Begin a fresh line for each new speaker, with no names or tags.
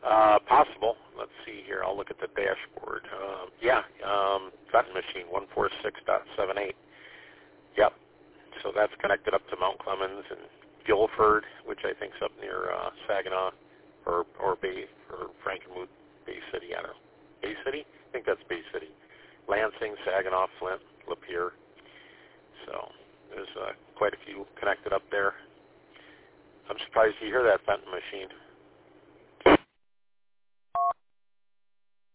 Possible. Let's see here. I'll look at the dashboard. Fenton machine 146.78. Yep. So that's connected up to Mount Clemens and Guilford, which I think is up near Saginaw or Bay or Frankenmuth, Bay City. I don't know. Bay City? I think that's Bay City. Lansing, Saginaw, Flint, Lapeer. So there's quite a few connected up there. I'm surprised you hear that Fenton machine.